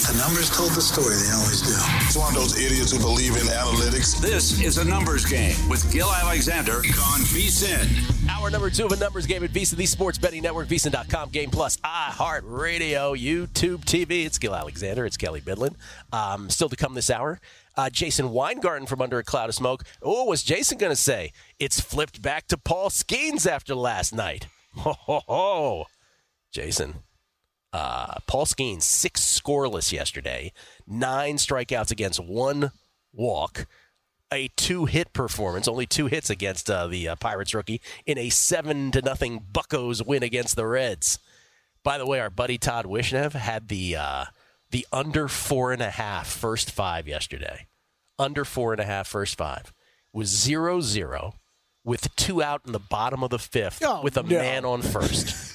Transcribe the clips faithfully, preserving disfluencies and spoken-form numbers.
The numbers told the story. They always do. It's one of those idiots who believe in analytics. This is a numbers game with Gil Alexander on VSiN. Hour number two of a numbers game at VSiN, the sports betting network, VSiN dot com, Game Plus, iHeartRadio, YouTube T V. It's Gil Alexander. It's Kelly Bidlin. Um, still to come this hour. Uh, Jason Weingarten from Under a Cloud of Smoke. Oh, what's Jason going to say? It's flipped back to Paul Skeens after last night. Ho, ho, ho. Jason. Uh, Paul Skeens, six scoreless yesterday, nine strikeouts against one walk, a two-hit performance, only two hits against uh, the uh, Pirates rookie in a seven to nothing Buccos win against the Reds. By the way, our buddy Todd Wishnev had the uh, the under four and a half first five yesterday. Under four and a half first five was zero zero with two out in the bottom of the fifth oh, with a no. man on first.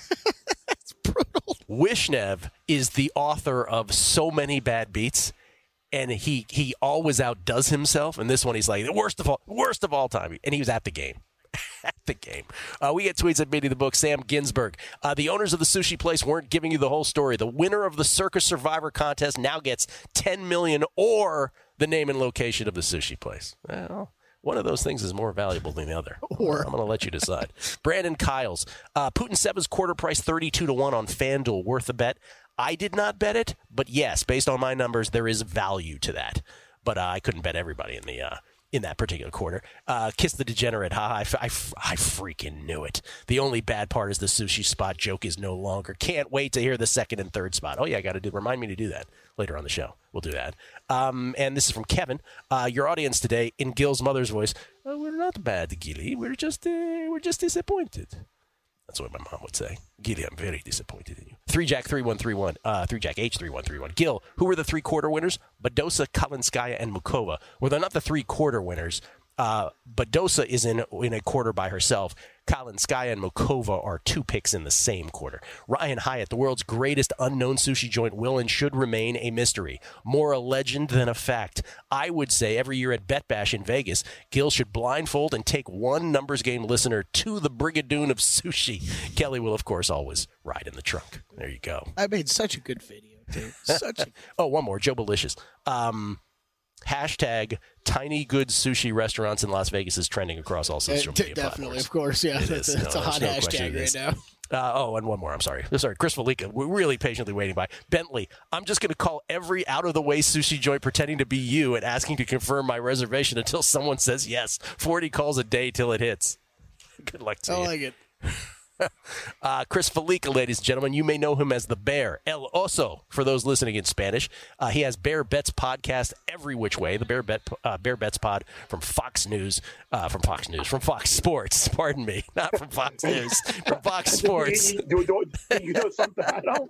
Wishnev is the author of so many bad beats, and he he always outdoes himself. And this one, he's like the worst of all, worst of all time. And he was at the game, at the game. Uh, we get tweets at Beating the Book. Sam Ginsberg, uh, the owners of the sushi place weren't giving you the whole story. The winner of the Circus Survivor contest now gets ten million dollars or the name and location of the sushi place. Well, one of those things is more valuable than the other. Or I'm going to let you decide. Brandon Kyles, uh, Putin Seva's quarter price thirty-two to one on FanDuel, worth a bet. I did not bet it, but yes, based on my numbers, there is value to that. But uh, I couldn't bet everybody in the uh, in that particular quarter. Uh, Kiss the Degenerate. Ha, I, I, I freaking knew it. The only bad part is the sushi spot joke is no longer. Can't wait to hear the second and third spot. Oh, yeah, I got to do. Remind me to do that later on the show. We'll do that. Um, and this is from Kevin. Uh, your audience today, in Gil's mother's voice, oh, we're not bad, Gilly. We're just, uh, we're just disappointed. That's what my mom would say. Gilly, I'm very disappointed in you. three Jack three one three one. Uh, three Jack H three one three one. Gil, who were the three-quarter winners? Badosa, Kalinskaya, and Mukova. Well, they're not the three-quarter winners. Uh, Badosa is in in a quarter by herself. Kalinskaya and Mukova are two picks in the same quarter. Ryan Hyatt, the world's greatest unknown sushi joint, will and should remain a mystery. More a legend than a fact. I would say every year at Bet Bash in Vegas, Gil should blindfold and take one numbers game listener to the Brigadoon of sushi. Kelly will, of course, always ride in the trunk. There you go. I made such a good video, too. Such a... Oh, one more. Joe Belicious. Um... Hashtag tiny good sushi restaurants in Las Vegas is trending across all social media Definitely, platforms. Of course, yeah. It That's, is. a, that's no, a hot no hashtag right now. Uh, oh, and one more. I'm sorry. Sorry, Chris Felica. We're really patiently waiting by. Bentley, I'm just going to call every out-of-the-way sushi joint pretending to be you and asking to confirm my reservation until someone says yes. forty calls a day till it hits. Good luck to I you. I like it. Uh, Chris Felica, ladies and gentlemen, you may know him as the Bear, El Oso, for those listening in Spanish. Uh, he has Bear Bets podcast every which way. The Bear Bet uh, Bear Bets pod from Fox News, uh, from Fox News, from Fox Sports. Pardon me, not from Fox News, from Fox Sports. you, you, you know something I don't.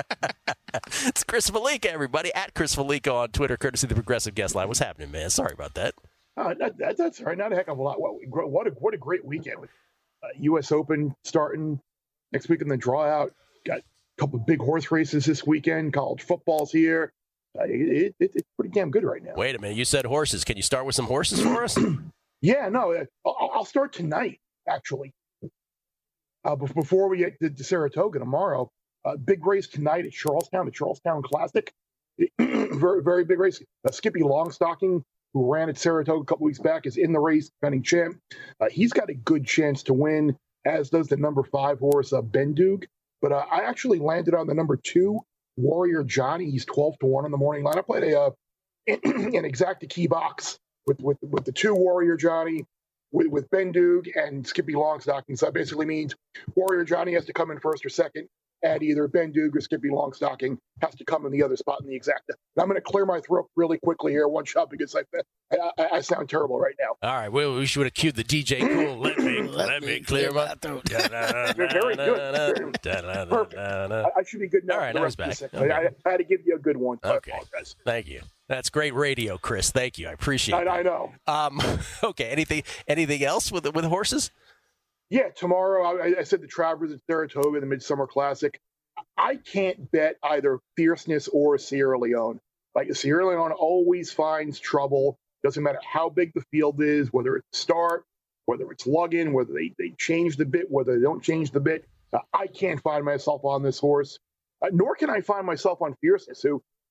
It's Chris Felica, everybody, at Chris Felica on Twitter, courtesy of the Progressive Guest Line. What's happening, man? Sorry about that. Uh, that, that that's all right. Not a heck of a lot. What, what a what a great weekend. Uh, U S Open starting next week in the draw out. Got a couple of big horse races this weekend. College football's here. Uh, it, it, it's pretty damn good right now. Wait a minute. You said horses. Can you start with some horses for us? Yeah, no. Uh, I'll, I'll start tonight, actually. Uh, before we get to, to Saratoga tomorrow, uh, big race tonight at Charlestown, the Charlestown Classic. very, very big race. Uh, Skippy Longstocking, who ran at Saratoga a couple weeks back, is in the race, defending champ. Uh, he's got a good chance to win, as does the number five horse, uh, Bendug. But uh, I actually landed on the number two, Warrior Johnny. He's twelve to one in the morning line. I played a uh, an exacta key box with, with with the two Warrior Johnny, with, with Bendug and Skippy Longstocking. So that basically means Warrior Johnny has to come in first or second, and either Bendug or Skippy Longstocking has to come in the other spot in the exacta. And I'm going to clear my throat really quickly here, one shot, because I, I, I, I sound terrible right now. All right, well, we should have cued the D J Cool. Let me, let, let me clear my throat. Very good. Perfect. I, I should be good now. All right, I was back. Okay. I, I had to give you a good one. Okay, thank you. That's great radio, Chris. Thank you. I appreciate it. I, I know. Um, okay, anything anything else with with horses? Yeah, tomorrow, I, I said the Travers at Saratoga, the Midsummer Classic. I can't bet either Fierceness or Sierra Leone. Like, Sierra Leone always finds trouble. Doesn't matter how big the field is, whether it's start, whether it's lug-in, whether they, they change the bit, whether they don't change the bit. Uh, I can't find myself on this horse, uh, nor can I find myself on Fierceness, who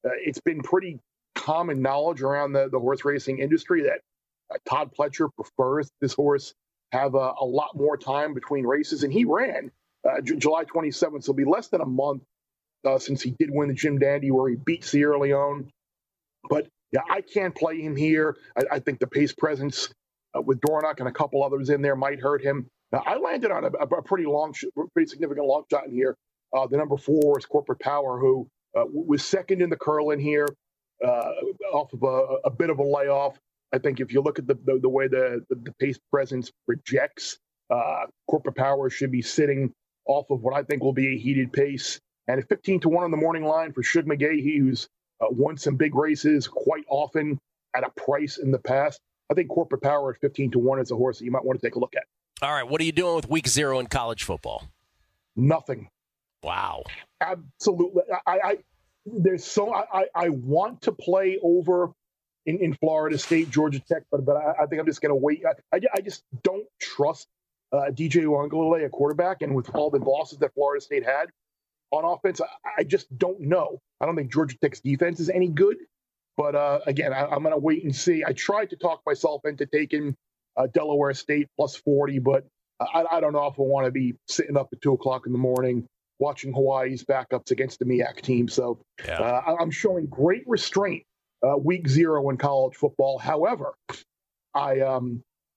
uh, it's been pretty common knowledge around the, the horse racing industry that uh, Todd Pletcher prefers this horse have a, a lot more time between races, and he ran uh, J- July twenty-seventh, so it'll be less than a month uh, since he did win the Jim Dandy where he beat Sierra Leone. But yeah, I can't play him here. I, I think the pace presence uh, with Dornoch and a couple others in there might hurt him. Now, I landed on a, a pretty long, pretty significant long shot in here. Uh, the number four is Corporate Power, who uh, was second in the Curlin here, uh, off of a, a bit of a layoff. I think if you look at the the, the way the, the, the pace presence projects, uh, Corporate Power should be sitting off of what I think will be a heated pace. And at fifteen to one on the morning line for Shug McGahee, who's uh, won some big races quite often at a price in the past, I think Corporate Power at fifteen to one is a horse that you might want to take a look at. All right, what are you doing with week zero in college football? Nothing. Wow. Absolutely. I, I there's so I, I want to play over in, in Florida State, Georgia Tech, but but I, I think I'm just going to wait. I, I, I just don't trust uh, D J Uiagalelei, a quarterback, and with all the losses that Florida State had on offense, I, I just don't know. I don't think Georgia Tech's defense is any good, but uh, again, I, I'm going to wait and see. I tried to talk myself into taking uh, Delaware State plus forty, but I, I don't know if I want to be sitting up at two o'clock in the morning watching Hawaii's backups against the M E A C team. So yeah. uh, I'm showing great restraint uh, week zero in college football. However, I, um,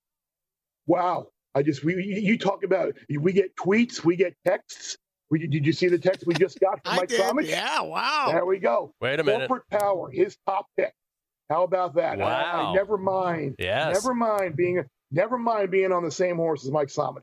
wow, I just, we, you talk about, we get tweets, we get texts. We, did you see the text we just got from I Mike did. Somich? Yeah, wow. There we go. Wait a minute. Corporate Power, his top pick. How about that? Wow. I, I never mind. Yes. Never mind being Never mind being on the same horse as Mike Somich.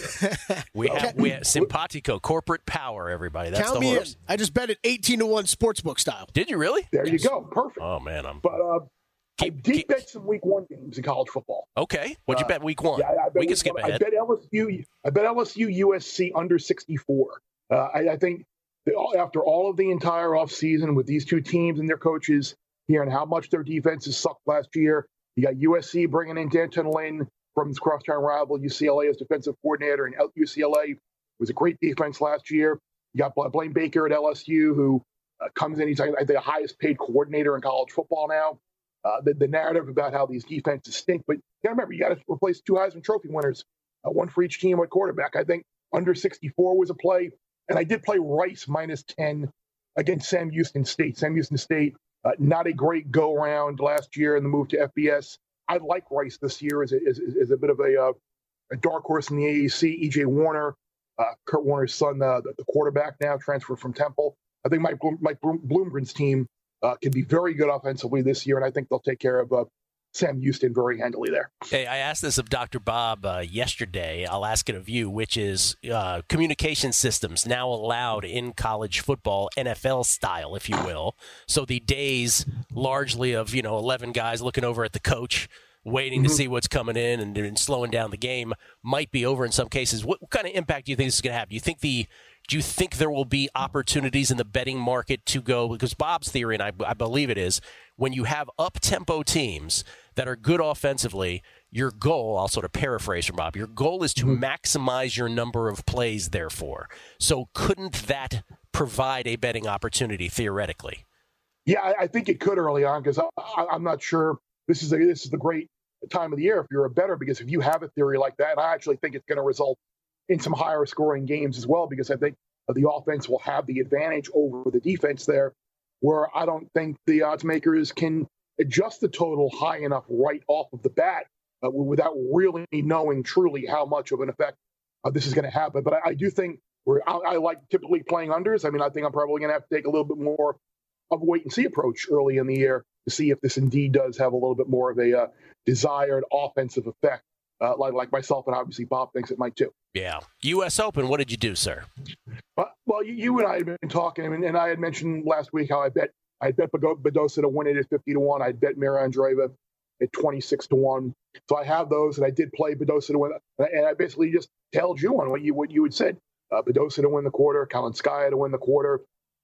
we have we have Simpatico, Corporate Power, everybody. That's Count the me horse. in. I just bet it eighteen to one sportsbook style. Did you really? There Yes. you go. Perfect. Oh man, I'm. But uh, I Keep- did keep- bet some week one games in college football. Okay, what'd you Uh, bet week one? Yeah, I, I bet we can week skip one. ahead. I bet L S U. I bet L S U U S C under sixty-four. Uh, I, I think that all- after all of the entire offseason with these two teams and their coaches here and how much their defenses sucked last year, you got U S C bringing in Danton Lynn from his crosstown rival U C L A as defensive coordinator, and U C L A was a great defense last year. You got Blaine Baker at L S U, who uh, comes in. He's, I think, the highest paid coordinator in college football now. Uh, the, the narrative about how these defenses stink, but you got to remember, you got to replace two Heisman Trophy winners, uh, one for each team at quarterback. I think under sixty-four was a play, and I did play Rice minus ten against Sam Houston State. Sam Houston State, uh, not a great go-round last year in the move to F B S. I like Rice this year as a, as, as a bit of a, uh, a dark horse in the A A C. E J Warner, uh, Kurt Warner's son, uh, the, the quarterback now, transferred from Temple. I think Mike, Bloom, Mike Bloomgren's team uh, can be very good offensively this year, and I think they'll take care of uh, Sam Houston very handily there. Hey, I asked this of Doctor Bob uh, yesterday. I'll ask it of you, which is uh, communication systems now allowed in college football, N F L style, if you will. So the days largely of, you know, eleven guys looking over at the coach, waiting Mm-hmm. to see what's coming in and, and slowing down the game might be over in some cases. What, what kind of impact do you think this is going to have? Do you think the Do you think there will be opportunities in the betting market to go? Because Bob's theory, and I, I believe it is, when you have up-tempo teams that are good offensively, your goal, I'll sort of paraphrase from Bob, your goal is to Mm-hmm. maximize your number of plays, therefore. So couldn't that provide a betting opportunity, theoretically? Yeah, I, I think it could early on because I'm not sure this is a, this is the great time of the year if you're a bettor, because if you have a theory like that, and I actually think it's going to result in some higher scoring games as well, because I think the offense will have the advantage over the defense there, where I don't think the odds makers can adjust the total high enough right off of the bat uh, without really knowing truly how much of an effect uh, this is going to have. But I, I do think we're, I, I like typically playing unders. I mean, I think I'm probably going to have to take a little bit more of a wait and see approach early in the year to see if this indeed does have a little bit more of a uh, desired offensive effect, uh, like, like myself and obviously Bob thinks it might too. Yeah. U S Open, what did you do, sir? Uh, well, you, you and I had been talking, and, and I had mentioned last week how I bet I had bet Badosa to win it at fifty to one. I'd bet Mira Andreeva at twenty-six to one. So I have those, and I did play Badosa to win. And I basically just tailed you on what you what you had said. Uh, Badosa to win the quarter, Kalinskaya to win the quarter.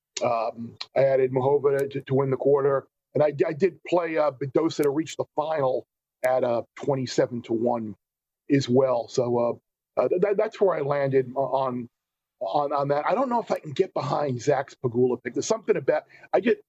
Um, I added Mahova to, to win the quarter. And I, I did play uh, Badosa to reach the final at uh, twenty-seven to one as well. So uh, uh, that, that's where I landed on on on that. I don't know if I can get behind Zach's Pagula pick. There's something about I get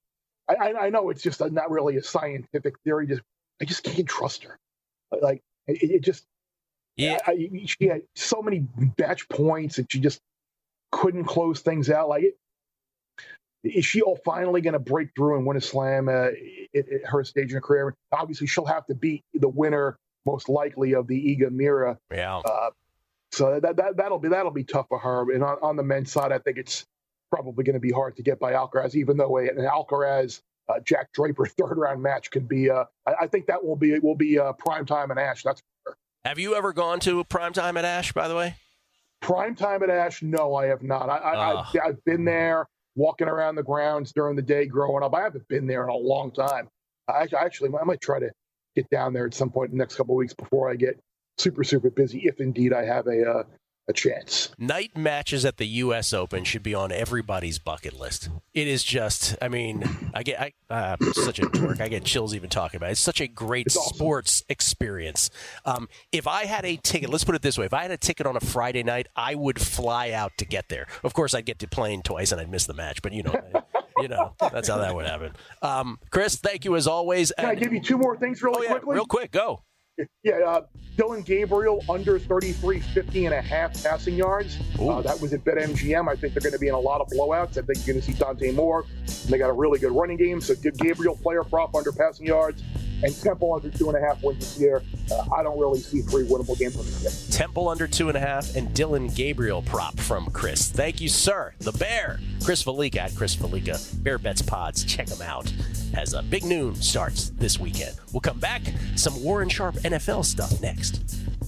I, I, I know it's just a, not really a scientific theory. Just I just can't trust her. Like it, it just yeah. I, I, she had so many match points and she just couldn't close things out. Like, it, is she all finally going to break through and win a slam uh, at, at her stage in her career? Obviously, she'll have to beat the winner, most likely, of the Iga Mira. Yeah. Uh, so that that that'll be that'll be tough for her. And on, on the men's side, I think it's probably going to be hard to get by Alcaraz, even though an Alcaraz uh, Jack Draper third round match could be. Uh, I, I think that will be will be uh, prime time at Ash. That's for sure. Have you ever gone to prime time at Ash? By the way, prime time at Ash? No, I have not. I, I, oh. I've, I've been there, walking around the grounds during the day growing up. I haven't been there in a long time. I actually I might try to get down there at some point in the next couple of weeks before I get super super busy, if indeed I have a. Uh, a chance. Night matches at the U S Open should be on everybody's bucket list. It is just, I mean, I get, I, uh, such a dork. I get chills even talking about it. It's such a great It's awesome. sports experience. Um, if I had a ticket, let's put it this way, if I had a ticket on a Friday night, I would fly out to get there. Of course, I'd get to playing twice and I'd miss the match, but you know, you know, that's how that would happen. Um, Chris, thank you as always. Can and, I give you two more things really oh, yeah, quickly? real quick, go. Yeah, uh, Dylan Gabriel under thirty-three, fifty and a half passing yards. Uh, that was at BetMGM. I think they're going to be in a lot of blowouts. I think you're going to see Dante Moore. And they got a really good running game. So give Gabriel player prop under passing yards. And Temple under two and a half wins this year. Uh, I don't really see three winnable games on this game. Temple under two and a half and Dylan Gabriel prop from Chris. Thank you, sir. The Bear. Chris Felica at Chris Felica. Bear Bets Pods. Check them out as a big noon starts this weekend. We'll come back. Some Warren Sharp N F L stuff next.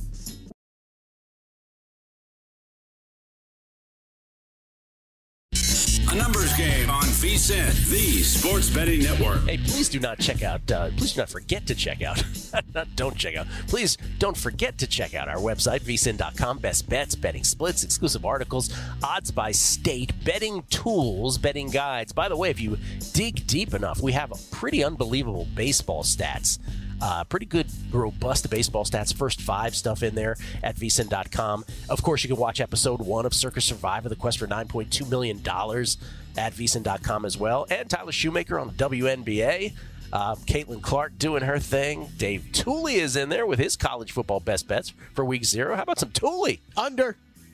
A numbers game on V S I N, the sports betting network. Hey, please do not check out, uh, please do not forget to check out, not don't check out, please don't forget to check out our website, V S I N dot com. Best bets, betting splits, exclusive articles, odds by state, betting tools, betting guides. By the way, if you dig deep enough, we have pretty unbelievable baseball stats. Uh, pretty good, robust baseball stats. First five stuff in there at V S I N dot com. Of course, you can watch episode one of Circus Survivor, the quest for nine point two million dollars at V S I N dot com as well. And Tyler Shoemaker on the W N B A. Uh, Caitlin Clark doing her thing. Dave Tooley is in there with his college football best bets for week zero. How about some Tooley? Under.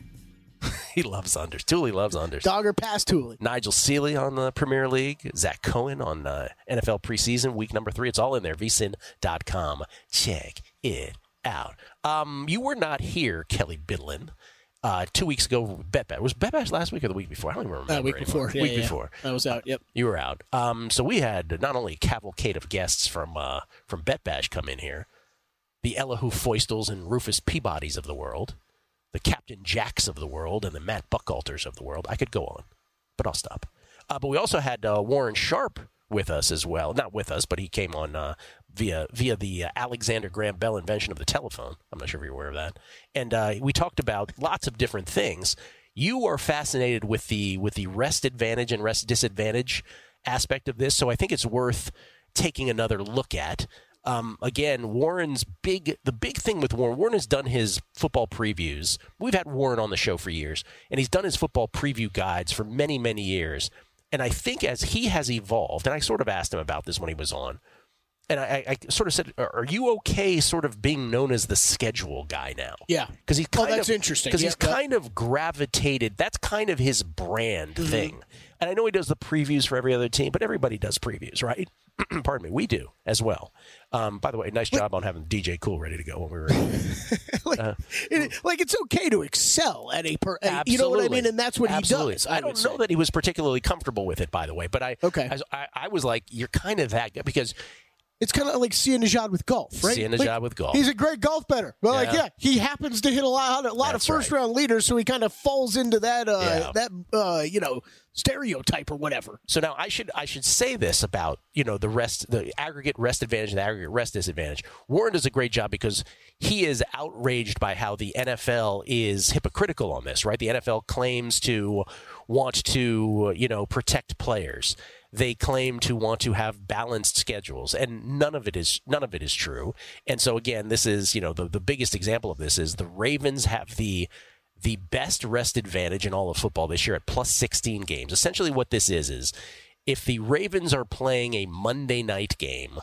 He loves unders. Tooley loves unders. Dogger past Tooley. Nigel Seeley on the Premier League. Zach Cohen on uh, N F L preseason, week number three. It's all in there. V S I N dot com. Check it out. Um, you were not here, Kelly Bidlin, uh, two weeks ago. Bet Bet. Was Bet Bet last week or the week before? I don't even remember. Uh, week anymore. before. Yeah, week yeah, before. I was out, yep. You were out. Um, so we had not only a cavalcade of guests from uh, from Bet Bash come in here, the Elihu Foistles and Rufus Peabodys of the world, the Captain Jacks of the world, and the Matt Buckalters of the world. I could go on, but I'll stop. Uh, but we also had uh, Warren Sharp with us as well. Not with us, but he came on uh, via via the uh, Alexander Graham Bell invention of the telephone. I'm not sure if you're aware of that. And uh, we talked about lots of different things. You are fascinated with the with the rest advantage and rest disadvantage aspect of this, so I think it's worth taking another look at. Um, again, Warren's big, the big thing with Warren, Warren has done his football previews. We've had Warren on the show for years, and he's done his football preview guides for many, many years. And I think as he has evolved, and I sort of asked him about this when he was on, and I, I sort of said, are you okay sort of being known as the schedule guy now? Yeah. Because he's kind oh, that's of, interesting. Because yeah, he's yeah. kind of gravitated, that's kind of his brand mm-hmm. thing. And I know he does the previews for every other team, but everybody does previews, right? Pardon me, we do as well. Um, by the way, nice job on having D J Cool ready to go when we were. like, uh, it, like it's okay to excel at a per. Absolutely. You know what I mean, and that's what Absolutely. he does. I, I don't would know say. that he was particularly comfortable with it, by the way. But I, okay. I, I, I was like, you're kind of that guy because. It's kind of like Sia Nejad with golf, right? Sia Nejad like, with golf. He's a great golf bettor. Well, Yeah. like, yeah, he happens to hit a lot, a lot That's of first right. round leaders, so he kind of falls into that, uh, Yeah. that, uh, you know, stereotype or whatever. So now I should I should say this about, you know, the rest, the aggregate rest advantage and the aggregate rest disadvantage. Warren does a great job because he is outraged by how the N F L is hypocritical on this, right? The N F L claims to want to, you know, protect players. They claim to want to have balanced schedules, and none of it is none of it is true. And so again, this is, you know, the, the biggest example of this is the Ravens have the the best rest advantage in all of football this year at plus sixteen games. Essentially what this is is if the Ravens are playing a Monday night game,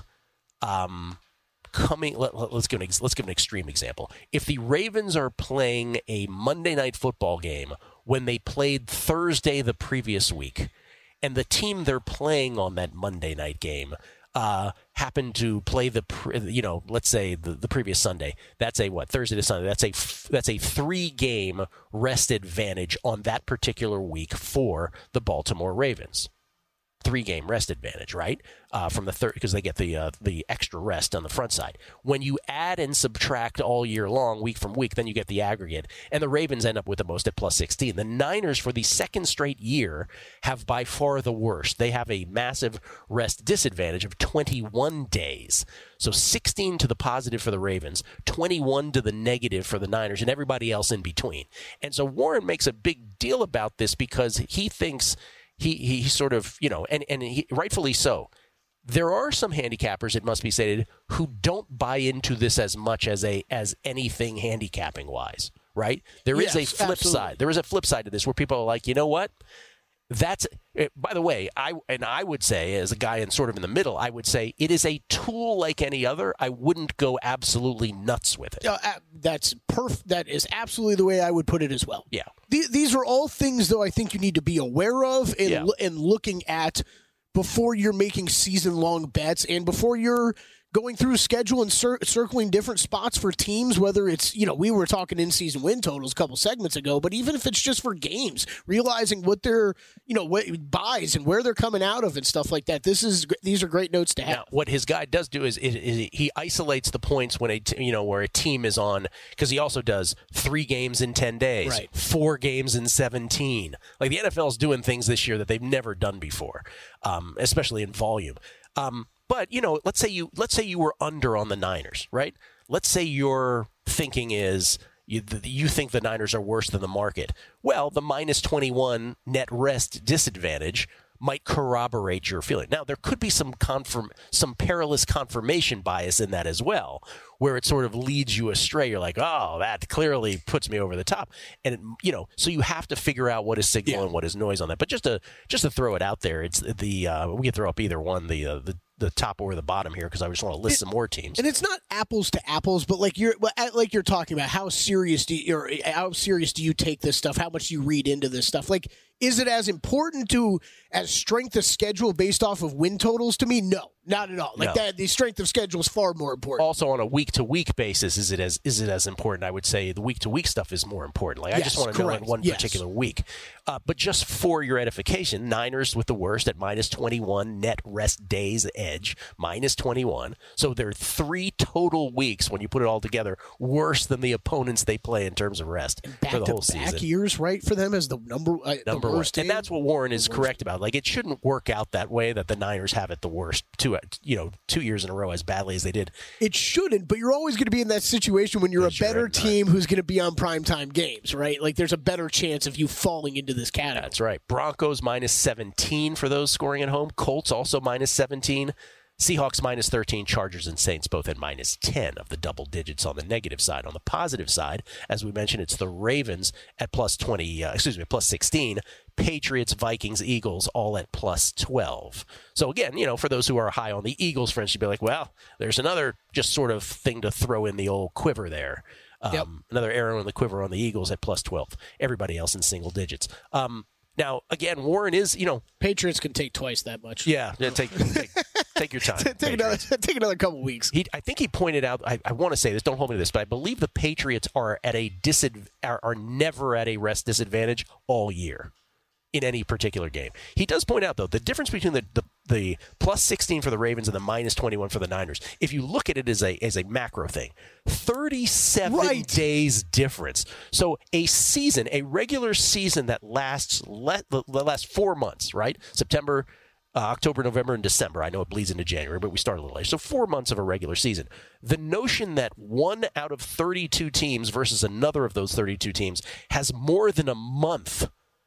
um, coming let, let, let's give an let's give an extreme example. If the Ravens are playing a Monday night football game when they played Thursday the previous week, and the team they're playing on that Monday night game uh, happened to play the, pre- you know, let's say the, the previous Sunday. That's a what Thursday to Sunday. That's a f- that's a three game rest advantage on that particular week for the Baltimore Ravens. Three game rest advantage, right? Uh, from the third, because they get the uh, the extra rest on the front side. When you add and subtract all year long, week from week, then you get the aggregate. And the Ravens end up with the most at plus sixteen. The Niners, for the second straight year, have by far the worst. They have a massive rest disadvantage of twenty-one days. So sixteen to the positive for the Ravens, twenty-one to the negative for the Niners, and everybody else in between. And so Warren makes a big deal about this because he thinks. He he sort of, you know, and, and he, rightfully so. There are some handicappers, it must be stated, who don't buy into this as much as a as anything handicapping wise, right? There is Yes, a flip absolutely. side. There is a flip side to this where people are like, you know what? That's, by the way, I and I would say, as a guy in sort of in the middle, I would say it is a tool like any other. I wouldn't go absolutely nuts with it. Uh, uh, that's perf- That is absolutely the way I would put it as well. Yeah. The- these are all things, though, I think you need to be aware of and, Yeah. lo- and looking at before you're making season-long bets and before you're going through a schedule and cir- circling different spots for teams, whether it's, you know, we were talking in-season win totals a couple segments ago, but even if it's just for games, realizing what they're, you know, what buys and where they're coming out of and stuff like that. This is these are great notes to have. Now, what his guy does do is, is, is he isolates the points when a t- you know where a team is on, because he also does three games in ten days, Right. four games in seventeen. Like the N F L is doing things this year that they've never done before, um, especially in volume. Um, But, you know, let's say you let's say you were under on the Niners, right? Let's say your thinking is you, you think the Niners are worse than the market. Well, the minus twenty-one net rest disadvantage might corroborate your feeling. Now, there could be some confirm some perilous confirmation bias in that as well, where it sort of leads you astray. You're like, oh, that clearly puts me over the top. And, it, you know, so you have to figure out what is signal Yeah. and what is noise on that. But just to just to throw it out there, it's the uh, we can throw up either one, the uh, the the top or the bottom here, because I just want to list some more teams. And it's not apples to apples, but like you're like you're talking about, how serious do you, or how serious do you take this stuff? How much do you read into this stuff? Like, is it as important to as strength of schedule based off of win totals? To me, no, not at all. Like No. that, the strength of schedule is far more important. Also, on a week to week basis, is it as is it as important? I would say the week to week stuff is more important. Like I Yes, just want to know correct. in one Yes. particular week. Uh, but just for your edification, Niners with the worst at minus twenty-one net rest days edge, minus twenty-one. So they're three total weeks when you put it all together worse than the opponents they play in terms of rest Back for the to whole back season. years, right, for them as the number uh, Number the one. worst And team? that's what Warren is correct about. Like, it shouldn't work out that way, that the Niners have it the worst two, you know, two years in a row as badly as they did. It shouldn't, but you're always going to be in that situation when you're a Because you're better at nine. team who's going to be on primetime games, right? Like, there's a better chance of you falling into this category. That's right. Broncos minus seventeen for those scoring at home. Colts also minus seventeen. Seahawks minus thirteen. Chargers and Saints both at minus ten of the double digits on the negative side. On the positive side, as we mentioned, it's the Ravens at plus twenty, uh, excuse me, plus sixteen. Patriots, Vikings, Eagles all at plus twelve. So again, you know, for those who are high on the Eagles, for instance, you'd be like, well, there's another just sort of thing to throw in the old quiver there. Um, Yep. Another arrow in the quiver on the Eagles at plus twelve. Everybody else in single digits. Um, now, again, Warren is, you know, Patriots can take twice that much. yeah, yeah, take, take take your time. take another Patriots. take another couple weeks. He, I think he pointed out. I, I want to say this. Don't hold me to this, but I believe the Patriots are at a disadv- are, are never at a rest disadvantage all year in any particular game. He does point out, though, the difference between the, the, the plus sixteen for the Ravens and the minus twenty-one for the Niners, if you look at it as a as a macro thing, thirty-seven Right. days difference. So a season, a regular season that lasts le- the last four months, right? September, uh, October, November, and December. I know it bleeds into January, but we start a little later. So four months of a regular season. The notion that one out of thirty-two teams versus another of those thirty-two teams has more than a month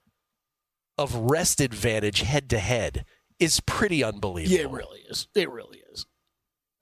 of rest advantage head to head is pretty unbelievable. Yeah, it really is. It really is.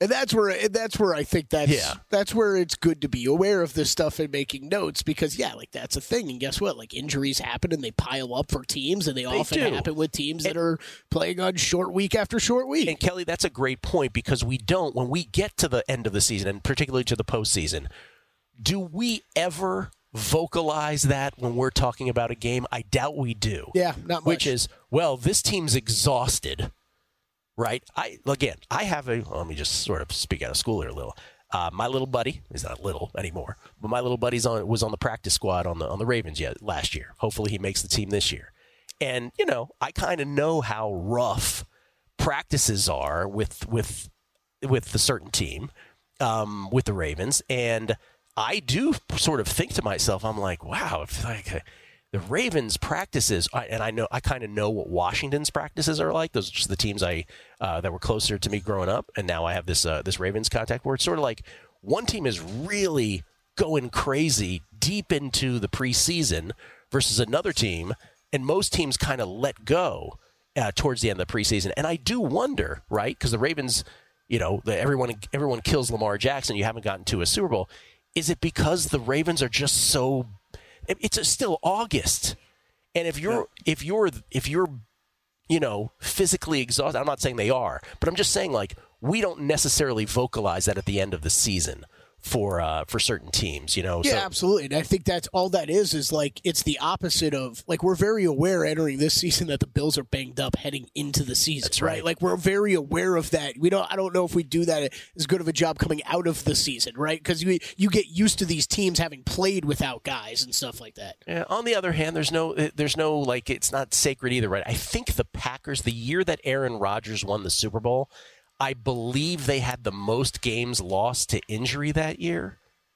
And that's where and that's where I think that's Yeah. that's where it's good to be aware of this stuff and making notes because yeah, like that's a thing. And guess what? Like injuries happen and they pile up for teams, and they, they often do. happen with teams and, that are playing on short week after short week. And Kelly, that's a great point because we don't when we get to the end of the season and particularly to the postseason, do we ever vocalize that when we're talking about a game? I doubt we do. Yeah, not much. Which is, well, this team's exhausted. Right. I again, I have a. Well, let me just sort of speak out of school here a little. Uh, my little buddy, he's not little anymore, but my little buddy's on was on the practice squad on the on the Ravens yet last year. Hopefully, he makes the team this year. And you know, I kind of know how rough practices are with with with the certain team, um, with the Ravens, and I do sort of think to myself, I'm like, wow, if like. The Ravens' practices, and I know I kind of know what Washington's practices are like. Those are just the teams I uh, that were closer to me growing up, and now I have this uh, this Ravens contact where it's sort of like one team is really going crazy deep into the preseason versus another team, and most teams kind of let go uh, towards the end of the preseason. And I do wonder, right, because the Ravens, you know, the, everyone everyone kills Lamar Jackson. You haven't gotten to a Super Bowl. Is it because the Ravens are just so It's still August, and if you're yeah. if you're if you're you know physically exhausted, I'm not saying they are, but I'm just saying like we don't necessarily vocalize that at the end of the season for uh, for certain teams, you know. Yeah, so, absolutely. And I think that's all that is is like it's the opposite of like we're very aware entering this season that the Bills are banged up heading into the season. That's right. right. Like we're very aware of that. We don't. I don't know if we do that as good of a job coming out of the season, right? Because you you get used to these teams having played without guys and stuff like that. Yeah. On the other hand, there's no there's no like it's not sacred either, right? I think the Packers, the year that Aaron Rodgers won the Super Bowl, I believe they had the most games lost to injury that year.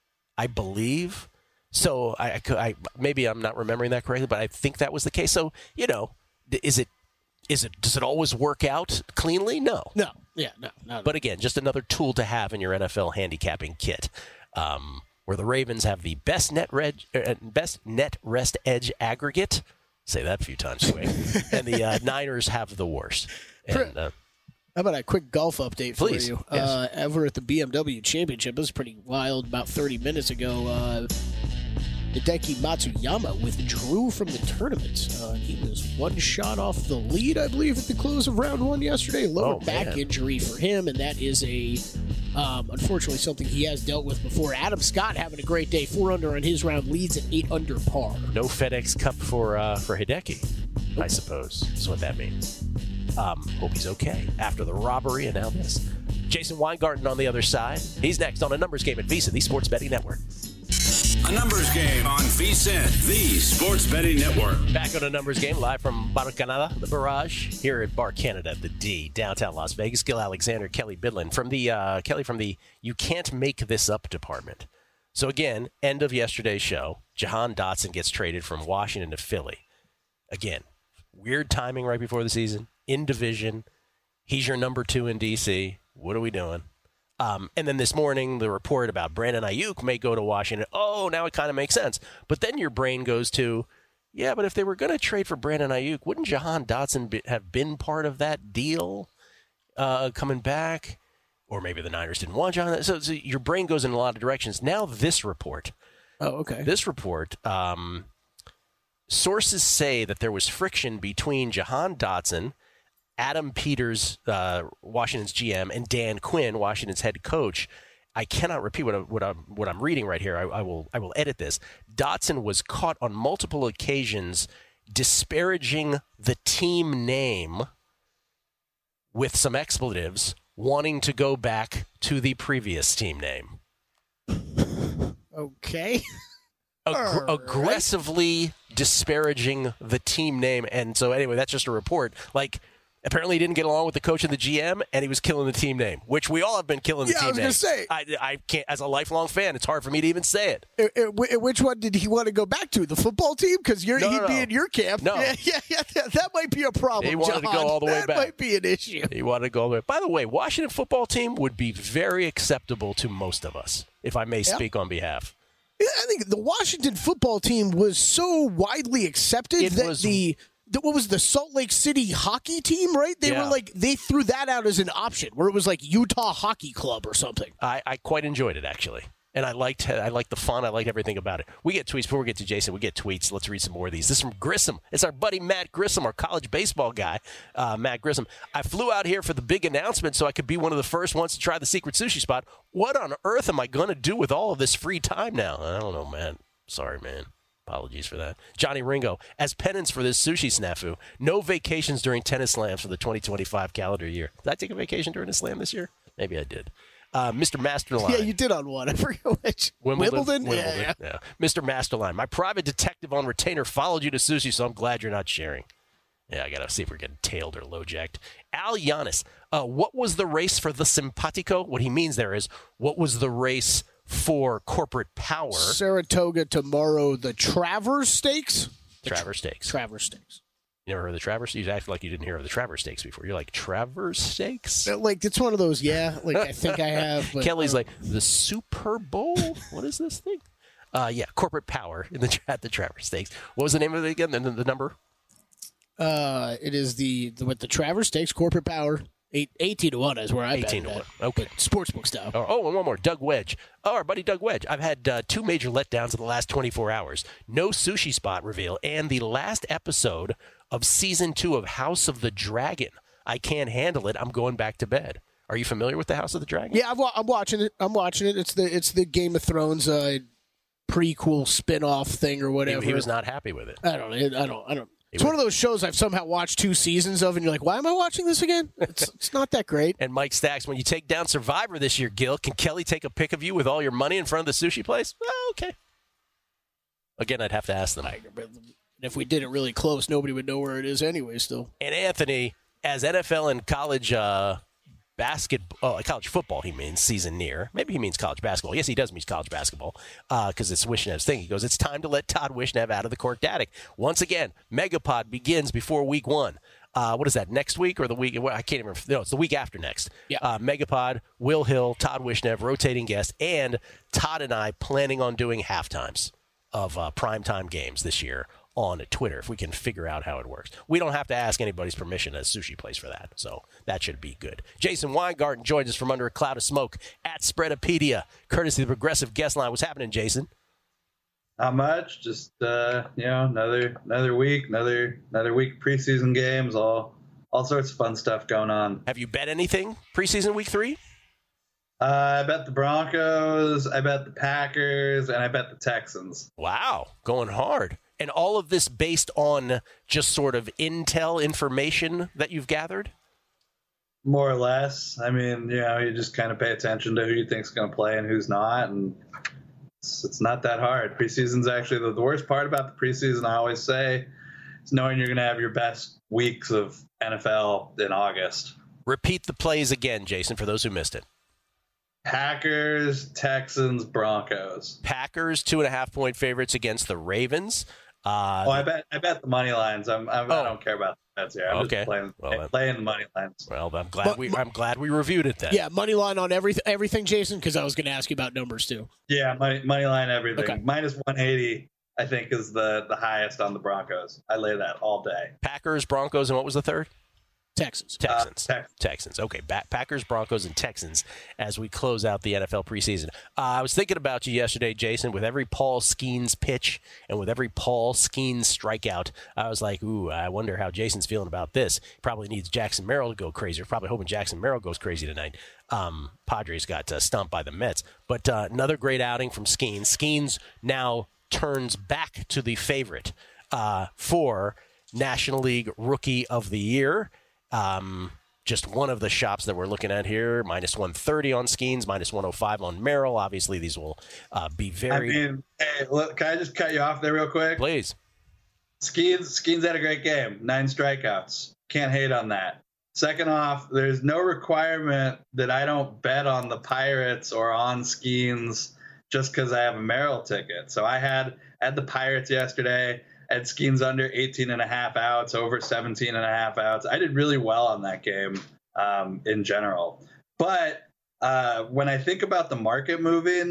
I believe. So I, I, I maybe I'm not remembering that correctly, but I think that was the case. So, you know, is it is it does it always work out cleanly? No. No. Yeah, no. no but again, just another tool to have in your N F L handicapping kit. Um, where the Ravens have the best net red, uh, best net rest edge aggregate. Say that a few times quick. And the uh, Niners have the worst. And, uh, How about a quick golf update for Please. you? Yes. Uh, over at the B M W Championship, it was pretty wild. About thirty minutes ago, uh, Hideki Matsuyama withdrew from the tournament. Uh, he was one shot off the lead, I believe, at the close of round one yesterday. Lower oh, back man. injury for him, and that is a um, unfortunately something he has dealt with before. Adam Scott having a great day, four under on his round, leads at eight under par. No FedEx Cup for uh, for Hideki, I suppose is what that means. Um, hope he's okay after the robbery and now this. Jason Weingarten on the other side. He's next on A Numbers Game at VSiN, the Sports Betting Network. A Numbers Game on VSiN, the Sports Betting Network. Back on A Numbers Game, live from Bar Canada, the Barrage, here at Bar Canada, the D, downtown Las Vegas. Gil Alexander, Kelly Bidlin from the uh, Kelly from the You Can't Make This Up department. So again, end of yesterday's show, Jahan Dotson gets traded from Washington to Philly. Again, weird timing right before the season. In division, he's your number two in D C. What are we doing? Um, and then this morning, the report about Brandon Ayuk may go to Washington. Oh, now it kind of makes sense. But then your brain goes to, yeah, but if they were going to trade for Brandon Ayuk, wouldn't Jahan Dotson be, have been part of that deal uh, coming back? Or maybe the Niners didn't want Jahan. So, so your brain goes in a lot of directions. Now this report. Oh, okay. This report, um, sources say that there was friction between Jahan Dotson, Adam Peters, uh, Washington's G M, and Dan Quinn, Washington's head coach. I cannot repeat what, I, what, I'm, what I'm reading right here. I, I will I will edit this. Dotson was caught on multiple occasions disparaging the team name with some expletives, wanting to go back to the previous team name. Okay. Ag- aggressively disparaging the team name. And so anyway, that's just a report. Like, apparently he didn't get along with the coach and the G M, and he was killing the team name, which we all have been killing the yeah, team name. I was going to say. I, I can't, as a lifelong fan, it's hard for me to even say it. It, it, which one did he want to go back to? The football team? Because no, he'd no, be no. in your camp. No. Yeah, yeah, yeah, yeah, that might be a problem, He wanted John. to go all the way that back. That might be an issue. He wanted to go all the way. By the way, Washington football team would be very acceptable to most of us, if I may Yeah. speak on behalf. I think the Washington football team was so widely accepted It that was- the the, what was the Salt Lake City hockey team, right? They Yeah. were like, they threw that out as an option where it was like Utah Hockey Club or something. I, I quite enjoyed it, actually. And I liked I liked the fun. I liked everything about it. We get tweets before we get to Jason. We get tweets. Let's read some more of these. This is from Grissom. It's our buddy Matt Grissom, our college baseball guy, uh, Matt Grissom. I flew out here for the big announcement so I could be one of the first ones to try the secret sushi spot. What on earth am I going to do with all of this free time now? I don't know, man. Sorry, man. Apologies for that. Johnny Ringo, as penance for this sushi snafu, no vacations during tennis slams for the twenty twenty-five calendar year. Did I take a vacation during a slam this year? Maybe I did. Uh, Mister Masterline. Yeah, you did on one. I forget which. Wimbledon? Wimbledon? Wimbledon. Yeah. Yeah. Mister Masterline, my private detective on retainer followed you to sushi, so I'm glad you're not sharing. Yeah, I got to see if we're getting tailed or low-jacked. Al Giannis, uh, what was the race for the Simpatico? What he means there is, what was the race for corporate power? Saratoga tomorrow, the Travers Stakes? The Travers Stakes. Travers Stakes. You never heard of the Travers? You act like you didn't hear of the Travers Stakes before. You're like, Travers Stakes? Like, it's one of those, yeah, like I think I have. But, Kelly's uh, like, the Super Bowl? What is this thing? Uh, yeah, corporate power in the at the Travers Stakes. What was the name of it again? The, the number? Uh, it is the, the with the Travers Stakes, corporate power. Eight, eighteen to one is where I bet eighteen to that. one. Okay. But sportsbook style. Oh, oh, and one more. Doug Wedge. Oh, our buddy Doug Wedge. I've had uh, two major letdowns in the last twenty-four hours. No sushi spot reveal, and the last episode of season two of House of the Dragon. I can't handle it. I'm going back to bed. Are you familiar with the House of the Dragon? Yeah, I've, wa- I'm watching it. I'm watching it. It's the it's the Game of Thrones uh, prequel spin-off thing or whatever. He, he was not happy with it. I don't know. I don't. I don't. It's one of those shows I've somehow watched two seasons of, and you're like, why am I watching this again? It's, it's not that great. And Mike Stacks, when you take down Survivor this year, Gil, can Kelly take a pic of you with all your money in front of the sushi place? Oh, okay. Again, I'd have to ask them. If we did it really close, nobody would know where it is anyway still. And Anthony, as N F L and college uh, basketball, oh, college football, he means season near. Maybe he means college basketball. Yes, he does mean college basketball because uh, it's Wishnev's thing. He goes, it's time to let Todd Wishnev out of the corked attic. Once again, Megapod begins before week one. Uh, what is that, next week or the week? I can't even, no, it's the week after next. Yeah. Uh, Megapod, Will Hill, Todd Wishnev, rotating guest, and Todd and I planning on doing halftimes of uh, primetime games this year on Twitter, if we can figure out how it works. We don't have to ask anybody's permission as a sushi place for that, so that should be good. Jason Weingarten joins us from under a cloud of smoke at Spreadopedia, courtesy of the Progressive Guest Line. What's happening, Jason? Not much. Just uh, you know, another another week, another another week of preseason games, all all sorts of fun stuff going on. Have you bet anything preseason week three? Uh, I bet the Broncos, I bet the Packers, and I bet the Texans. Wow, going hard. And all of this based on just sort of intel information that you've gathered? More or less. I mean, you know, you just kind of pay attention to who you think's going to play and who's not, and it's, it's not that hard. Preseason's actually the, the worst part about the preseason, I always say, is knowing you're going to have your best weeks of N F L in August. Repeat the plays again, Jason, for those who missed it. Packers, Texans, Broncos. Packers, two and a half point favorites against the Ravens. Uh, oh, I bet I bet the money lines. I'm, I'm Oh. I don't care about the bets here. I'm Okay. just playing, Well, playing the money lines. well, I'm glad But- we I'm glad we reviewed it then. Yeah, money line on everything, everything, Jason, because I was going to ask you about numbers too. Yeah, money money line everything. Okay. Minus one eighty, I think, is the the highest on the Broncos. I lay that all day. Packers, Broncos, and what was the third? Texans. Texans. Uh, Tex- Texans. Okay, ba- Packers, Broncos, and Texans as we close out the N F L preseason. Uh, I was thinking about you yesterday, Jason, with every Paul Skeens pitch and with every Paul Skeens strikeout. I was like, ooh, I wonder how Jason's feeling about this. He probably needs Jackson Merrill to go crazy. We're probably hoping Jackson Merrill goes crazy tonight. Um, Padres got uh, stumped by the Mets. But uh, another great outing from Skeens. Skeens now turns back to the favorite uh, for National League Rookie of the Year. Um, just one of the shops that we're looking at here, minus one thirty on Skeens, minus one oh five on Merrill. Obviously, these will uh, be very... I mean, hey, look, can I just cut you off there real quick? Please. Skeens, Skeens had a great game. Nine strikeouts. Can't hate on that. Second off, there's no requirement that I don't bet on the Pirates or on Skeens just because I have a Merrill ticket. So I had, had the Pirates yesterday. At Skeens under eighteen and a half outs, over seventeen and a half outs. I did really well on that game um, in general. But uh, when I think about the market moving,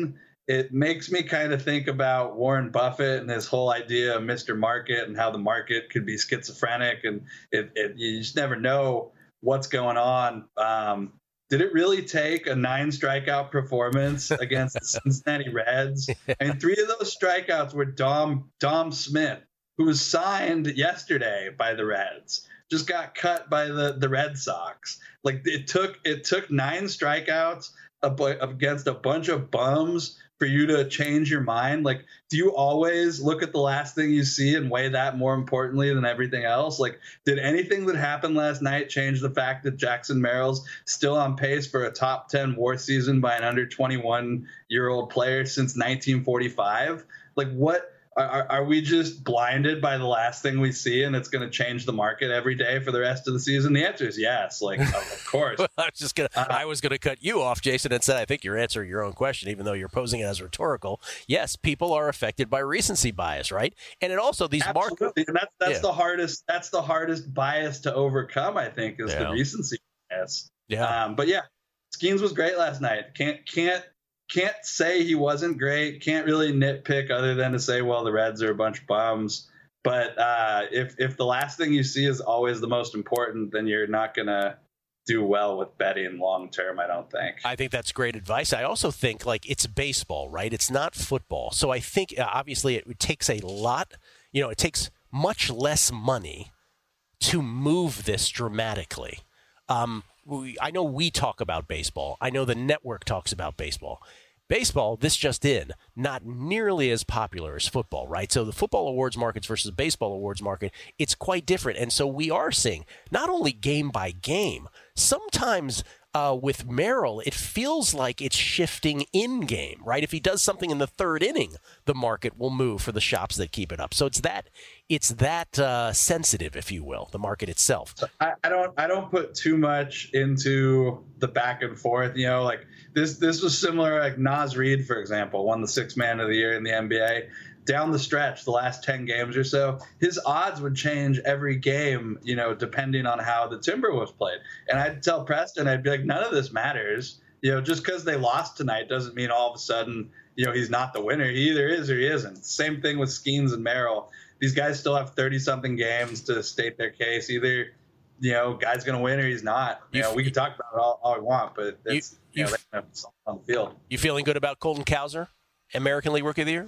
it makes me kind of think about Warren Buffett and his whole idea of Mister Market and how the market could be schizophrenic, and it, it you just never know what's going on. Um, did it really take a nine strikeout performance against the Cincinnati Reds? I mean, three of those strikeouts were Dom Dom Smith, who was signed yesterday by the Reds, just got cut by the, the Red Sox. Like it took it took nine strikeouts against a bunch of bums for you to change your mind. Like, do you always look at the last thing you see and weigh that more importantly than everything else? Like, did anything that happened last night change the fact that Jackson Merrill's still on pace for a top ten WAR season by an under twenty-one year old player since nineteen forty-five? Like, what are, are we just blinded by the last thing we see and it's going to change the market every day for the rest of the season? The answer is yes. Like, of course. Well, I was just gonna, uh, I was going to cut you off, Jason, and said I think you're answering your own question, even though you're posing it as rhetorical. Yes, people are affected by recency bias, right? And it also these markets. And that's that's yeah. the hardest. That's the hardest bias to overcome. I think is yeah. the recency bias. Yeah. Um, but yeah, Skeens was great last night. Can't can't. Can't say he wasn't great. Can't really nitpick other than to say, well, the Reds are a bunch of bums. But uh, if if the last thing you see is always the most important, then you're not going to do well with betting long term, I don't think. I think that's great advice. I also think, like, it's baseball, right? It's not football. So I think, uh, obviously, it, it takes a lot, you know, it takes much less money to move this dramatically. Um We, I know we talk about baseball. I know the network talks about baseball. Baseball, this just in, not nearly as popular as football, right? So the football awards markets versus the baseball awards market, it's quite different. And so we are seeing not only game by game, sometimes uh, with Merrill, it feels like it's shifting in-game, right? If he does something in the third inning, the market will move for the shops that keep it up. So it's that it's that uh, sensitive, if you will, the market itself. So I, I don't I don't put too much into the back and forth. You know, like this this was similar. Like Naz Reid, for example, won the sixth man of the year in the N B A. Down the stretch, the last ten games or so, his odds would change every game, you know, depending on how the Timberwolves played. And I'd tell Preston, I'd be like, none of this matters. You know, just because they lost tonight doesn't mean all of a sudden, you know, he's not the winner. He either is or he isn't. Same thing with Skeens and Merrill. These guys still have thirty-something games to state their case. Either, you know, guy's going to win or he's not. You, you know, we can talk about it all, all we want, but it's, you, you, you know, they have something on the field. You feeling good about Colton Cowser, American League Rookie of the Year?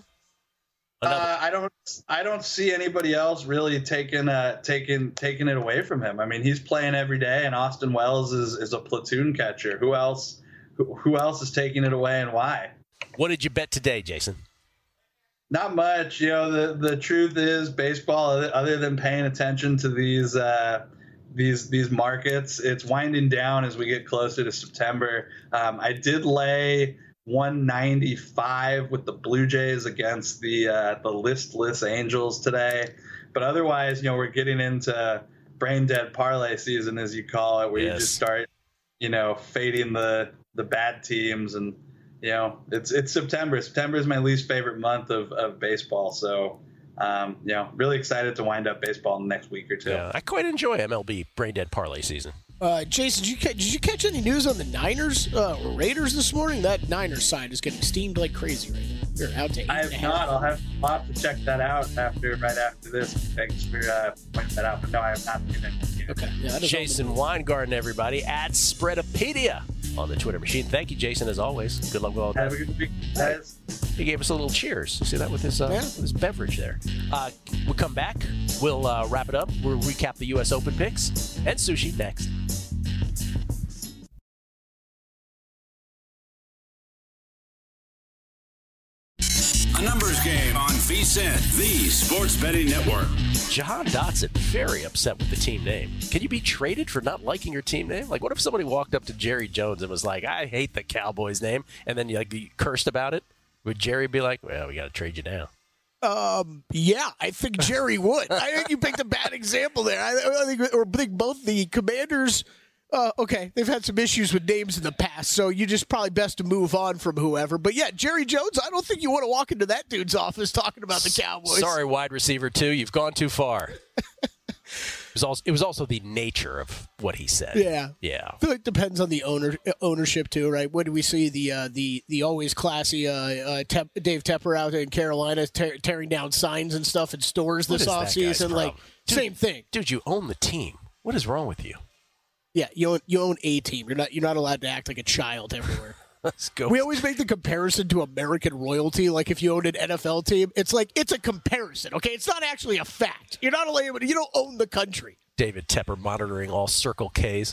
Uh, I don't. I don't see anybody else really taking uh, taking taking it away from him. I mean, he's playing every day, and Austin Wells is, is a platoon catcher. Who else? Who, who else is taking it away, and why? What did you bet today, Jason? Not much. You know, the the truth is, baseball. Other, other than paying attention to these uh, these these markets, it's winding down as we get closer to September. Um, I did lay one ninety-five with the Blue Jays against the uh, the listless Angels today. But otherwise, you know, we're getting into brain dead parlay season, as you call it, where yes. you just start, you know, fading the the bad teams. And, you know, it's it's September. September is my least favorite month of, of baseball. So, um, you know, really excited to wind up baseball in the next week or two. Yeah, I quite enjoy M L B brain dead parlay season. Uh, Jason, did you, ca- did you catch any news on the Niners uh, or Raiders this morning? That Niners side is getting steamed like crazy right now. They're out to eight I have and not. I'll have, I'll have to check that out after right after this. Thanks for uh, pointing that out. But no, I have not seen it yet. Okay. Yeah, Jason Weingarten, everybody, at Spreadopedia on the Twitter machine. Thank you, Jason, as always. Good luck with all that. Have a good week, guys. He gave us a little cheers. See that with his, uh, yeah. with his beverage there. Uh, we'll come back. We'll uh, wrap it up. We'll recap the U S Open picks and sushi next. A numbers game on V S I N, the sports betting network. Jahan Dotson, very upset with the team name. Can you be traded for not liking your team name? Like, what if somebody walked up to Jerry Jones and was like, I hate the Cowboys name, and then you like be cursed about it? Would Jerry be like, well, we got to trade you now? Um, yeah, I think Jerry would. I think you picked a bad example there. I, I think, or I think both the Commanders, uh, okay, they've had some issues with names in the past, so you just probably best to move on from whoever. But yeah, Jerry Jones, I don't think you want to walk into that dude's office talking about the Cowboys. Sorry, wide receiver two, you've gone too far. was also it was also the nature of what he said. Yeah, yeah. I feel like it depends on the owner ownership too, right? When do we see the uh, the the always classy uh, uh, Tep- Dave Tepper out in Carolina tear- tearing down signs and stuff in stores What this is that guy's offseason? Like problem? Dude, same thing, dude. You own the team. What is wrong with you? Yeah, you own you own a team. You're not you're not allowed to act like a child everywhere. Let's go. We always make the comparison to American royalty. Like if you own an N F L team, it's like it's a comparison. Okay, it's not actually a fact. You're not allowed. You don't own the country. David Tepper monitoring all Circle K's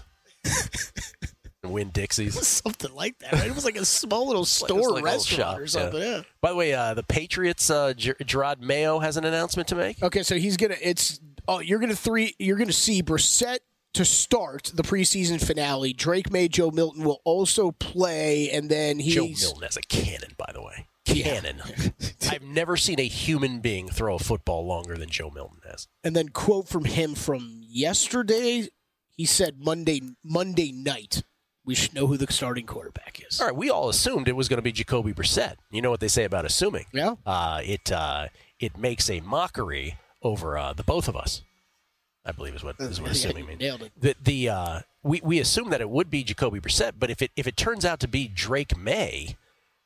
and Winn Dixies. Something like that, right? It was like a small little It was store like a little restaurant shop, or something. yeah. Yeah. By the way, uh, the Patriots, uh, Ger- Gerard Mayo has an announcement to make. Okay, so he's gonna. It's oh, you're gonna three. You're gonna see Brissett to start the preseason finale. Drake May, Joe Milton will also play, and then he's Joe Milton has a cannon, by the way. Cannon. I've never seen a human being throw a football longer than Joe Milton has. And then quote from him from yesterday. He said Monday Monday night we should know who the starting quarterback is. All right, we all assumed it was going to be Jacoby Brissett. You know what they say about assuming? Yeah. Uh, it uh, it makes a mockery over uh, the both of us. I believe is what is what assuming means. Nailed it. The the uh, we we assumed that it would be Jacoby Brissett, but if it if it turns out to be Drake May,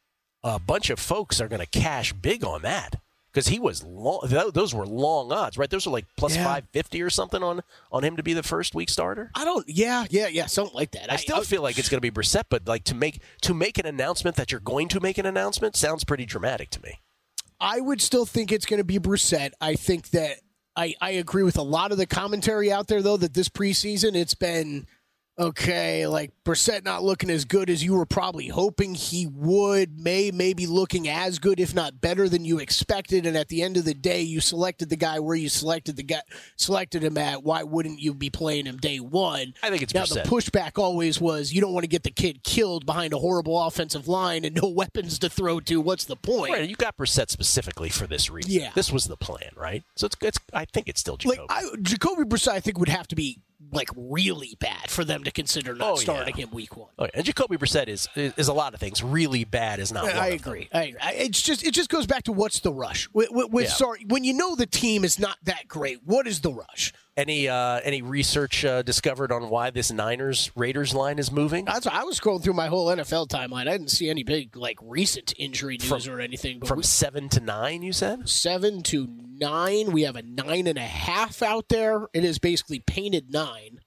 a bunch of folks are going to cash big on that because he was long. th- Those were long odds, right? Those were like plus Yeah. five fifty or something on on him to be the first week starter. I don't. Yeah, yeah, yeah. Something like that. I still I, feel like it's going to be Brissett, but like to make to make an announcement that you're going to make an announcement sounds pretty dramatic to me. I would still think it's going to be Brissett. I think that I, I agree with a lot of the commentary out there, though, that this preseason it's been, okay, like Brissett not looking as good as you were probably hoping he would, may maybe looking as good, if not better than you expected. And at the end of the day, you selected the guy where you selected the guy, selected him at. Why wouldn't you be playing him day one? I think it's now Brissett. the pushback always was you don't want to get the kid killed behind a horrible offensive line and no weapons to throw to. What's the point? Right, you got Brissett specifically for this reason. Yeah. This was the plan, right? So it's, it's I think it's still Jacoby. Like I, Jacoby Brissett, I think would have to be like really bad for them to consider not Oh, starting yeah. him week one. Oh, yeah. And Jacoby Brissett is, is is a lot of things. Really bad is not one I of them. agree. I agree. I- It's just it just goes back to what's the rush? With, with, with Yeah. sorry, when you know the team is not that great, what is the rush? Any uh, any research uh, discovered on why this Niners Raiders line is moving? That's I was scrolling through my whole N F L timeline. I didn't see any big like recent injury news From- or anything. But From we- seven to nine, you said? seven to nine, we have a nine and a half out there. It is basically painted nine.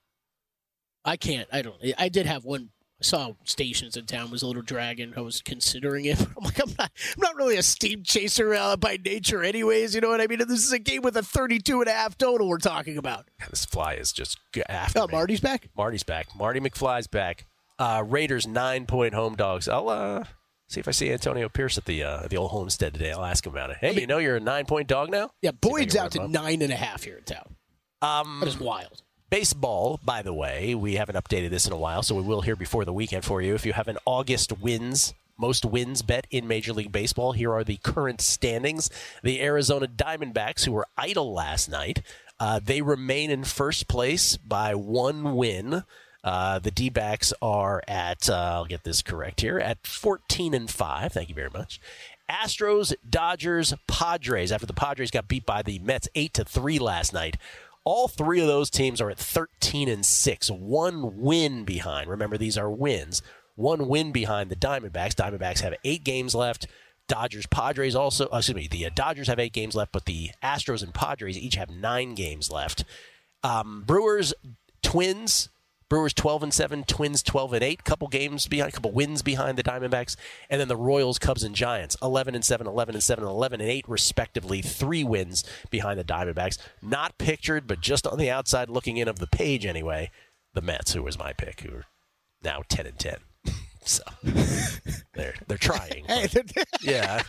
I can't. I don't. I did have one. I saw stations in town was a little dragon. I was considering it. I'm like, I'm not. I'm not really a steam chaser uh, by nature, anyways. You know what I mean? And this is a game with a thirty-two and a half total. We're talking about. This fly is just g- after Oh, me. Marty's back. Marty's back. Marty McFly's back. Uh, Raiders nine-point home dogs. I'll uh, see if I see Antonio Pierce at the uh, the old homestead today. I'll ask him about it. Hey, you know you're a nine-point dog now? Yeah, See if I Boyd's can out to wrap him up. nine and a half here in town. Um, That is wild. Baseball, by the way, we haven't updated this in a while, so we will here before the weekend for you. If you have an August wins, most wins bet in Major League Baseball, here are the current standings. The Arizona Diamondbacks, who were idle last night, uh, they remain in first place by one win. Uh, the D-backs are at, uh, I'll get this correct here, at fourteen and five. Thank you very much. Astros, Dodgers, Padres, after the Padres got beat by the Mets eight to three last night. All three of those teams are at thirteen and six, one win behind. Remember, these are wins. One win behind the Diamondbacks. Diamondbacks have eight games left. Dodgers, Padres also, uh, excuse me, the uh, Dodgers have eight games left, but the Astros and Padres each have nine games left. Um, Brewers, Twins, Brewers twelve and seven, Twins twelve and eight, couple games behind, couple wins behind the Diamondbacks, and then the Royals, Cubs, and Giants eleven and seven, eleven and seven, eleven and eight respectively, three wins behind the Diamondbacks. Not pictured, but just on the outside looking in of the page anyway, the Mets, who was my pick, who are now ten and ten. So they're they're trying. Hey, but, yeah,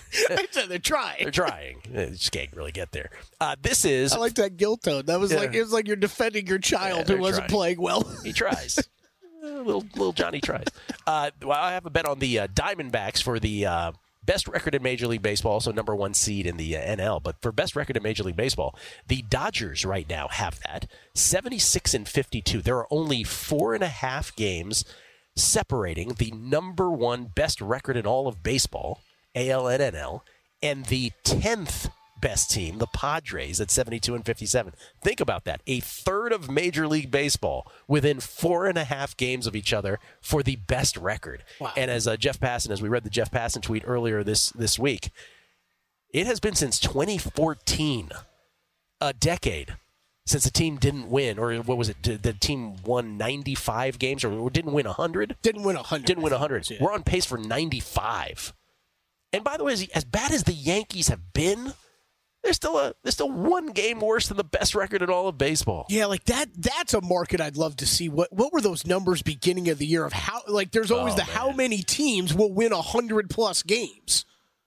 I said they're trying. they're trying. They just can't really get there. Uh, this is I like that guilt tone. That was Yeah. like it was like you're defending your Yeah, child they're who wasn't trying. playing well. He tries. Uh, little little Johnny tries. Uh, well, I have a bet on the uh, Diamondbacks for the uh, best record in Major League Baseball, also number one seed in the uh, N L. But for best record in Major League Baseball, the Dodgers right now have that seventy-six and fifty-two. There are only four and a half games separating the number one best record in all of baseball, A L and N L, and the tenth best team, the Padres, at seventy-two and fifty-seven. Think about that. A third of Major League Baseball within four and a half games of each other for the best record. Wow. And as uh, Jeff Passan, as we read the Jeff Passan tweet earlier this, this week, it has been since twenty fourteen, a decade, since the team didn't win, or what was it? Did the team won ninety-five games, or didn't win one hundred? Didn't win one hundred. Didn't win one hundred. Yeah. We're on pace for ninety-five. And by the way, as, as bad as the Yankees have been, there's still a there's still one game worse than the best record in all of baseball. Yeah, like that. That's a market I'd love to see. What what were those numbers beginning of the year of how? Like, there's always Oh, the man. how many teams will win a hundred plus games.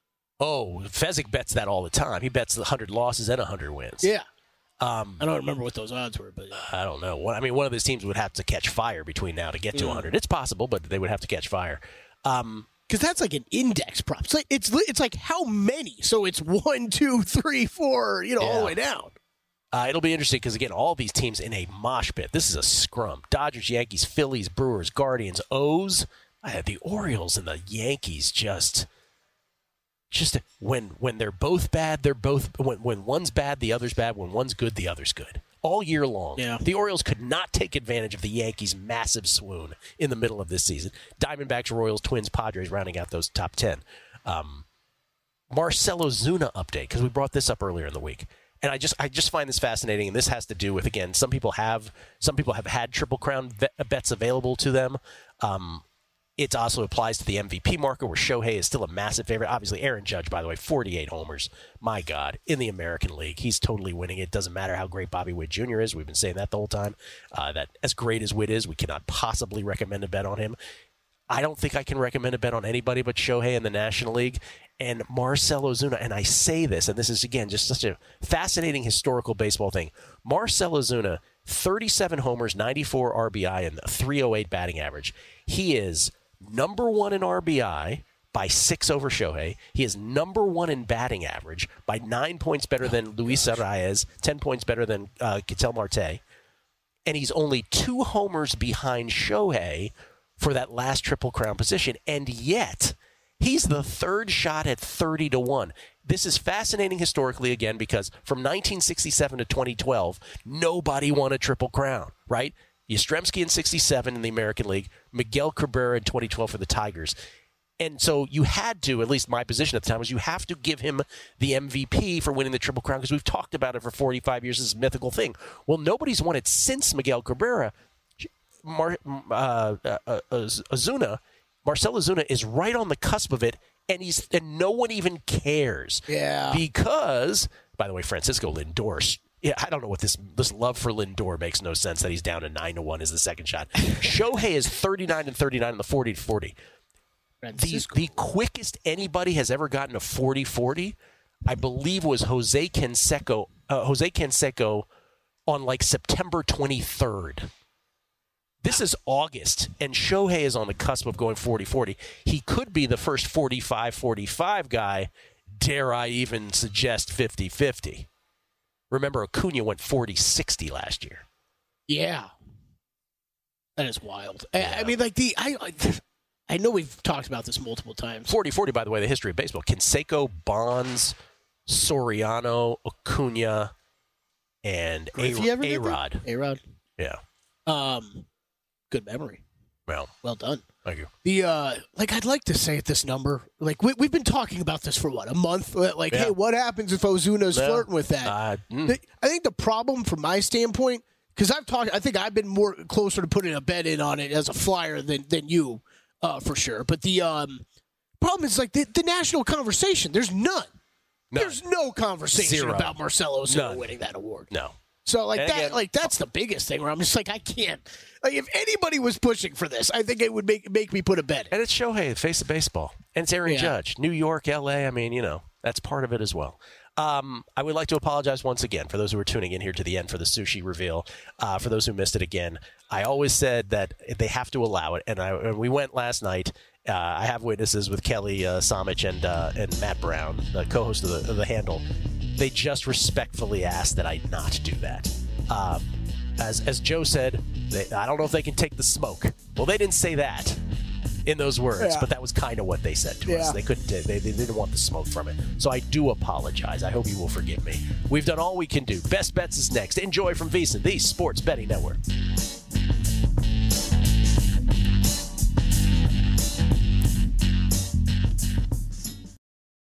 Oh, Fezzik bets that all the time. He bets the one hundred losses and one hundred wins. Yeah. Um, I don't remember what those odds were, but I don't know. One- I mean, one of those teams would have to catch fire between now to get to Yeah. one hundred. It's possible, but they would have to catch fire. Um, because that's like an index prop. It's like it's li- it's like how many? So it's one, two, three, four. You know, all the Yeah. way down. Uh, it'll be interesting because, again, all these teams in a mosh pit. This is a scrum. Dodgers, Yankees, Phillies, Brewers, Guardians, O's. I had the Orioles and the Yankees just, just when when they're both bad, they're both when when one's bad, the other's bad. When one's good, the other's good. All year long. Yeah. The Orioles could not take advantage of the Yankees' massive swoon in the middle of this season. Diamondbacks, Royals, Twins, Padres rounding out those top ten. Um, Marcell Ozuna update, because we brought this up earlier in the week. And I just I just find this fascinating, and this has to do with, again, some people have some people have had Triple Crown bet- bets available to them. Um, it also applies to the M V P market, where Shohei is still a massive favorite. Obviously, Aaron Judge, by the way, forty-eight homers. My God, in the American League, he's totally winning it. Doesn't matter how great Bobby Witt Junior is. We've been saying that the whole time. Uh, that as great as Witt is, we cannot possibly recommend a bet on him. I don't think I can recommend a bet on anybody but Shohei in the National League and Marcell Ozuna. And I say this, and this is, again, just such a fascinating historical baseball thing. Marcell Ozuna, thirty-seven homers, ninety-four R B I, and a three oh eight batting average. He is number one in R B I by six over Shohei. He is number one in batting average by nine points better than Luis Arraez, ten points better than uh, Ketel Marte. And he's only two homers behind Shohei for that last Triple Crown position, and yet he's the third shot at thirty to one. This is fascinating historically, again, because from nineteen sixty-seven to twenty twelve, nobody won a Triple Crown, right? Yastrzemski in sixty-seven in the American League, Miguel Cabrera in twenty twelve for the Tigers. And so you had to, at least my position at the time, was you have to give him the M V P for winning the Triple Crown, because we've talked about it for forty-five years, this mythical thing. Well, nobody's won it since Miguel Cabrera. Mar, uh, uh, uh, Ozuna, Marcell Ozuna is right on the cusp of it, and he's and no one even cares. Yeah. Because, by the way, Francisco Lindor. Yeah, I don't know what this this love for Lindor makes no sense that he's down to nine to one as the second shot. Shohei is thirty-nine and thirty-nine in the forty to forty. The the quickest anybody has ever gotten a forty forty, I believe, was Jose Canseco. Uh, Jose Canseco on like September twenty-third. This is August, and Shohei is on the cusp of going forty forty. He could be the first forty-five forty-five guy, dare I even suggest fifty fifty. Remember, Acuna went forty sixty last year. Yeah. That is wild. I- Yeah. I mean, like, the I, I I know we've talked about this multiple times. forty forty, by the way, the history of baseball. Canseco, Bonds, Soriano, Acuna, and Griffey ever did that? A-Rod. A-Rod. Yeah. Um, good memory. Well, Well done. thank you. The uh, like, I'd like to say at this number, like, we, we've been talking about this for what, a month? Like, Yeah. hey, what happens if Ozuna's Yeah. flirting with that? Uh, mm. The- I think the problem from my standpoint, because I've talked, I think I've been more closer to putting a bet in on it as a flyer than than you, uh, for sure. But the um, problem is like the, the national conversation. There's none. None. There's no conversation Zero. about Marcell Ozuna None. winning that award. No. So like And that, again- like that's the biggest thing where I'm just like I can't. Like if anybody was pushing for this, I think it would make make me put a bet in. And it's Shohei, the face of baseball. And it's Aaron Yeah. Judge. New York, L A, I mean, you know, that's part of it as well. Um, I would like to apologize once again for those who are tuning in here to the end for the sushi reveal. Uh, for those who missed it again, I always said that they have to allow it. And, I, and we went last night. Uh, I have witnesses with Kelly uh, Samich and uh, and Matt Brown, the co-host of the, of the Handle. They just respectfully asked that I not do that. Um, as as Joe said, they, I don't know if they can take the smoke. Well, they didn't say that. in those words, Yeah. but that was kind of what they said to us. Yeah. They couldn't. They, they didn't want the smoke from it. So I do apologize. I hope you will forgive me. We've done all we can do. Best Bets is next. Enjoy from VEASAN, the Sports Betting Network.